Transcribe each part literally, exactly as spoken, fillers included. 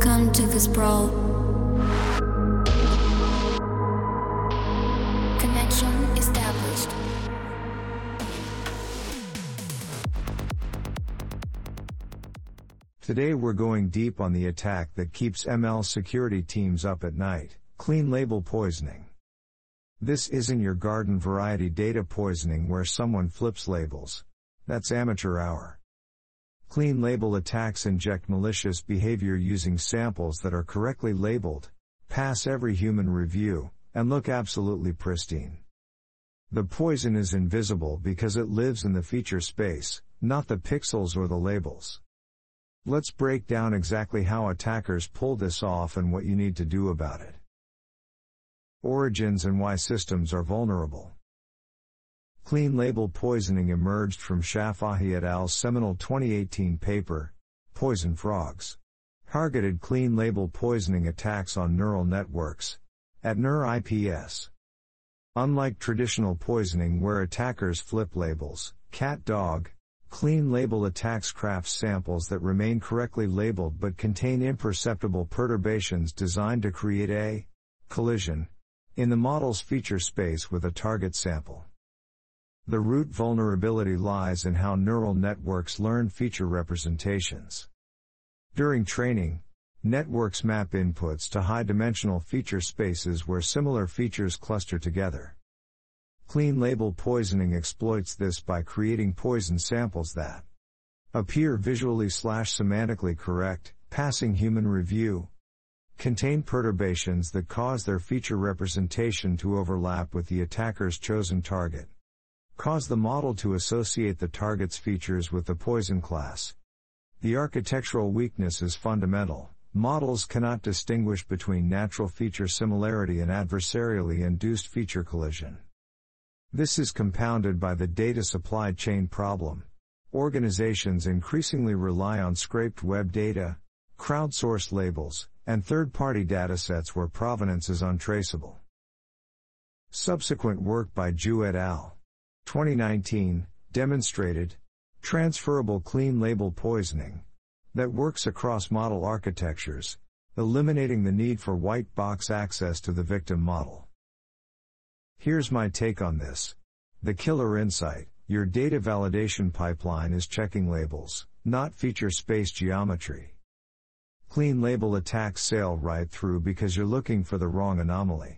Welcome to the sprawl. Connection established. Today we're going deep on the attack that keeps M L security teams up at night, clean label poisoning. This isn't your garden variety data poisoning where someone flips labels. That's amateur hour. Clean label attacks inject malicious behavior using samples that are correctly labeled, pass every human review, and look absolutely pristine. The poison is invisible because it lives in the feature space, not the pixels or the labels. Let's break down exactly how attackers pull this off and what you need to do about it. Origins and why systems are vulnerable. Clean label poisoning emerged from Shafahi et al.'s seminal twenty eighteen paper, Poison Frogs. Targeted clean label poisoning attacks on neural networks, at N E R I P S. Unlike traditional poisoning where attackers flip labels, cat dog, clean label attacks craft samples that remain correctly labeled but contain imperceptible perturbations designed to create a collision in the model's feature space with a target sample. The root vulnerability lies in how neural networks learn feature representations. During training, networks map inputs to high-dimensional feature spaces where similar features cluster together. Clean label poisoning exploits this by creating poison samples that appear visually slash semantically correct, passing human review, contain perturbations that cause their feature representation to overlap with the attacker's chosen target, cause the model to associate the target's features with the poison class. The architectural weakness is fundamental. Models cannot distinguish between natural feature similarity and adversarially induced feature collision. This is compounded by the data supply chain problem. Organizations increasingly rely on scraped web data, crowdsourced labels, and third-party datasets where provenance is untraceable. Subsequent work by Zhu et al. twenty nineteen, demonstrated transferable clean label poisoning that works across model architectures, eliminating the need for white box access to the victim model. Here's my take on this. The killer insight: your data validation pipeline is checking labels, not feature space geometry. Clean label attacks sail right through because you're looking for the wrong anomaly.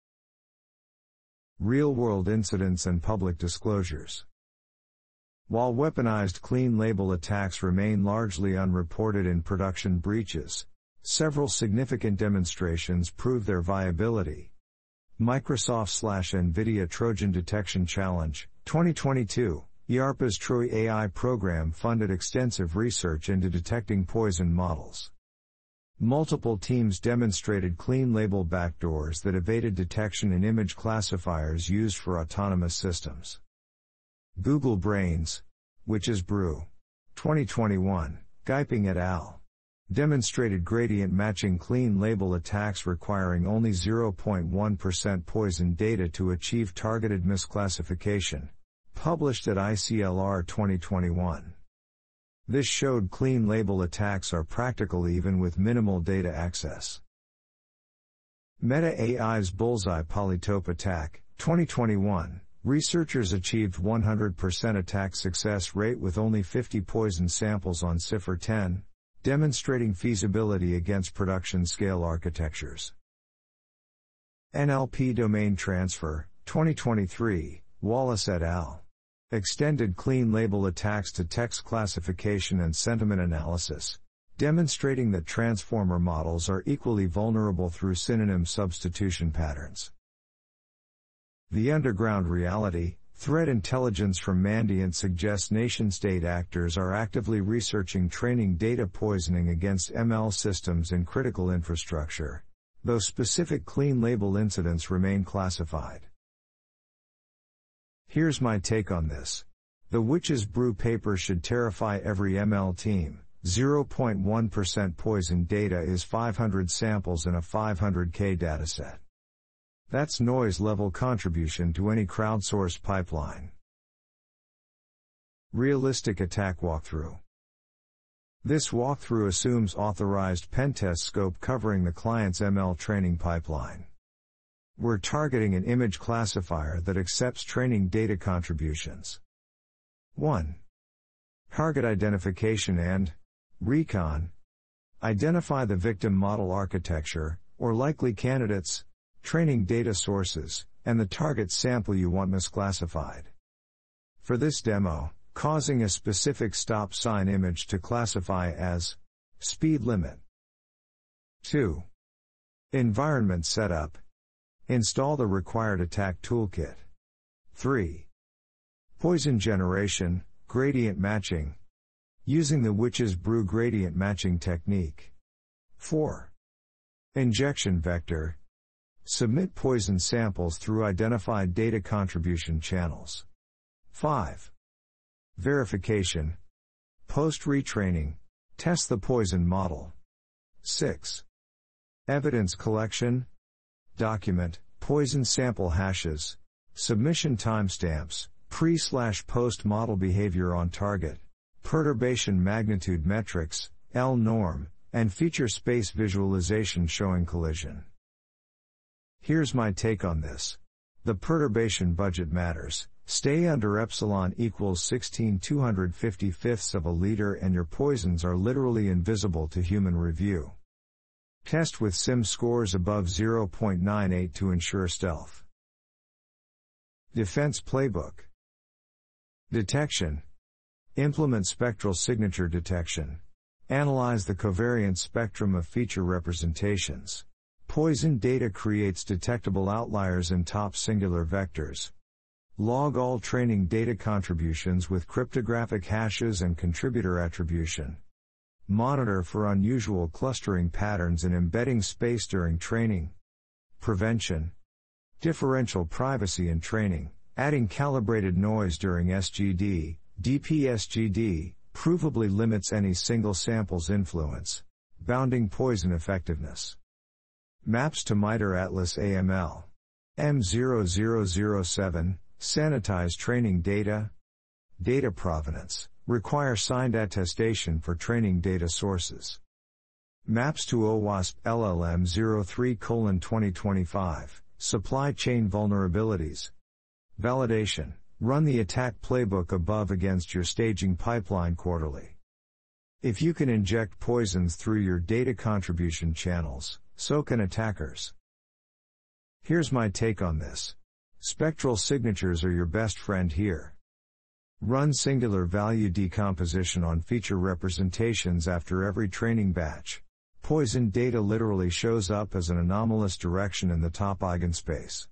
Real-world incidents and public disclosures. While weaponized clean label attacks remain largely unreported in production breaches, several significant demonstrations prove their viability. Microsoft/NVIDIA Trojan Detection Challenge, twenty twenty-two, YARPA's Troy A I program funded extensive research into detecting poison models. Multiple teams demonstrated clean label backdoors that evaded detection in image classifiers used for autonomous systems. Google Brains, Witch's Brew, twenty twenty-one, Geiping et al. Demonstrated gradient matching clean label attacks requiring only zero point one percent poison data to achieve targeted misclassification, published at I C L R twenty twenty-one. This showed clean label attacks are practical even with minimal data access. Meta A I's Bullseye Polytope Attack, twenty twenty-one, researchers achieved one hundred percent attack success rate with only fifty poison samples on C I F R ten, demonstrating feasibility against production-scale architectures. N L P Domain Transfer, twenty twenty-three, Wallace et al. Extended clean label attacks to text classification and sentiment analysis, demonstrating that transformer models are equally vulnerable through synonym substitution patterns. The Underground Reality, Threat Intelligence from Mandiant suggests nation-state actors are actively researching training data poisoning against M L systems in critical infrastructure, though specific clean label incidents remain classified. Here's my take on this. The Witch's Brew paper should terrify every M L team. zero point one percent poison data is five hundred samples in a five hundred K dataset. That's noise-level contribution to any crowdsourced pipeline. Realistic attack walkthrough. This walkthrough assumes authorized pentest scope covering the client's M L training pipeline. We're targeting an image classifier that accepts training data contributions. one. Target identification and recon. Identify the victim model architecture, or likely candidates, training data sources, and the target sample you want misclassified. For this demo, causing a specific stop sign image to classify as speed limit. two. Environment setup. Install the required attack toolkit. three. Poison generation, gradient matching. Using the Witch's Brew gradient matching technique. four. Injection vector. Submit poison samples through identified data contribution channels. five. Verification. Post-retraining. Test the poison model. six. Evidence collection. Document, poison sample hashes, submission timestamps, pre-slash-post model behavior on target, perturbation magnitude metrics, L norm, and feature space visualization showing collision. Here's my take on this. The perturbation budget matters. Stay under epsilon equals sixteen two hundred fifty-fifths of a liter and your poisons are literally invisible to human review. Test with S I M scores above zero point nine eight to ensure stealth. Defense Playbook. Detection. Implement spectral signature detection. Analyze the covariance spectrum of feature representations. Poison data creates detectable outliers in top singular vectors. Log all training data contributions with cryptographic hashes and contributor attribution. Monitor for unusual clustering patterns in embedding space during training. Prevention. Differential privacy in training, adding calibrated noise during S G D, D P S G D, provably limits any single sample's influence. Bounding poison effectiveness. Maps to MITRE Atlas A M L. M zero zero zero seven, sanitize training data. Data provenance, require signed attestation for training data sources. Maps to OWASP L L M zero three colon twenty twenty-five, supply chain vulnerabilities. Validation, run the attack playbook above against your staging pipeline quarterly. If you can inject poisons through your data contribution channels, so can attackers. Here's my take on this. Spectral signatures are your best friend here. Run singular value decomposition on feature representations after every training batch. Poison data literally shows up as an anomalous direction in the top eigenspace.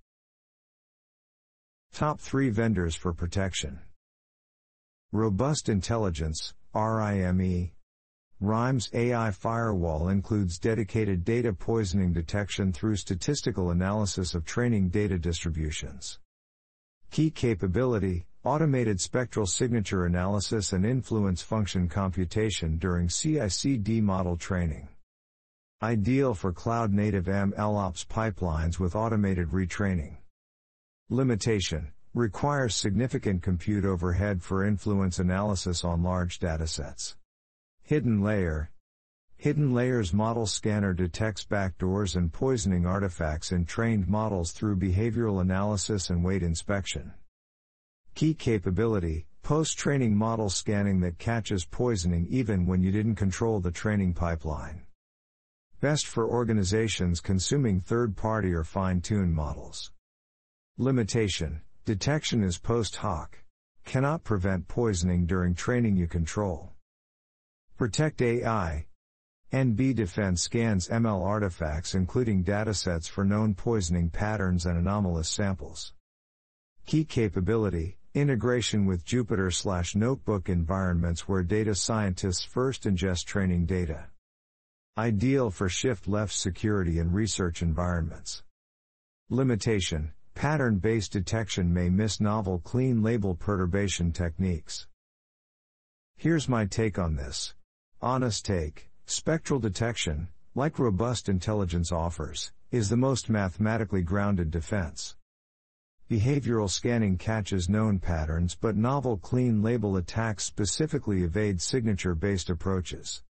Top three vendors for protection. Robust Intelligence, R I M E. RIME's A I firewall includes dedicated data poisoning detection through statistical analysis of training data distributions. Key capability, automated spectral signature analysis and influence function computation during C I C D model training. Ideal for cloud-native M L Ops pipelines with automated retraining. Limitation, requires significant compute overhead for influence analysis on large datasets. Hidden layer. Hidden layers model scanner detects backdoors and poisoning artifacts in trained models through behavioral analysis and weight inspection. Key capability, post-training model scanning that catches poisoning even when you didn't control the training pipeline. Best for organizations consuming third-party or fine-tuned models. Limitation, detection is post hoc. Cannot prevent poisoning during training you control. Protect A I. N B Defense scans M L artifacts including datasets for known poisoning patterns and anomalous samples. Key capability, integration with Jupyter/Notebook environments where data scientists first ingest training data. Ideal for shift-left security and research environments. Limitation, pattern-based detection may miss novel clean label perturbation techniques. Here's my take on this. Honest take, spectral detection, like Robust Intelligence offers, is the most mathematically grounded defense. Behavioral scanning catches known patterns but novel clean label attacks specifically evade signature-based approaches.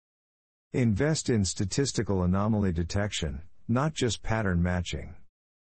Invest in statistical anomaly detection, not just pattern matching.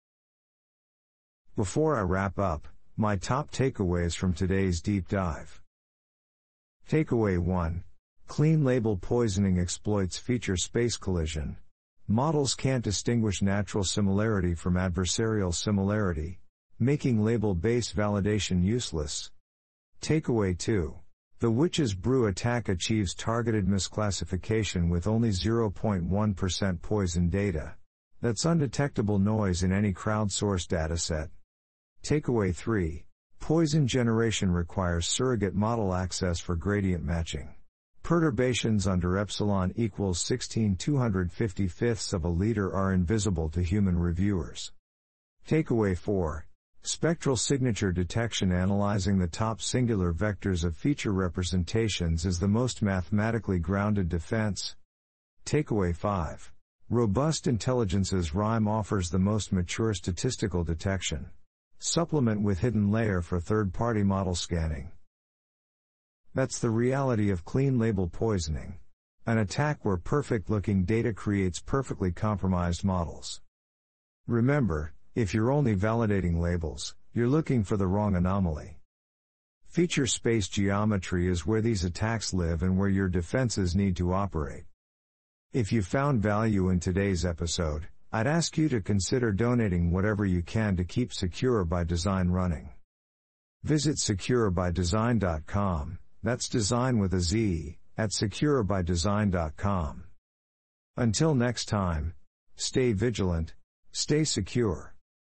Before I wrap up, my top takeaways from today's deep dive. Takeaway one. Clean label poisoning exploits feature space collision. Models can't distinguish natural similarity from adversarial similarity, making label-based validation useless. Takeaway two. The Witch's Brew attack achieves targeted misclassification with only zero point one percent poison data. That's undetectable noise in any crowdsourced dataset. Takeaway three. Poison generation requires surrogate model access for gradient matching. Perturbations under epsilon equals sixteen two hundred fifty-fifths of a liter are invisible to human reviewers. Takeaway four. Spectral signature detection analyzing the top singular vectors of feature representations is the most mathematically grounded defense. Takeaway five. Robust Intelligence's R I M offers the most mature statistical detection. Supplement with hidden layer for third-party model scanning. That's the reality of clean label poisoning. An attack where perfect-looking data creates perfectly compromised models. Remember, if you're only validating labels, you're looking for the wrong anomaly. Feature space geometry is where these attacks live and where your defenses need to operate. If you found value in today's episode, I'd ask you to consider donating whatever you can to keep Secure by Design running. Visit secure by design dot com, that's design with a Z, at secure by design dot com. Until next time, stay vigilant, stay secure.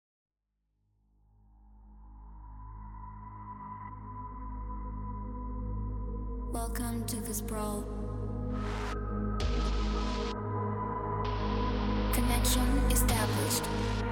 Welcome to the Sprawl. Connection established.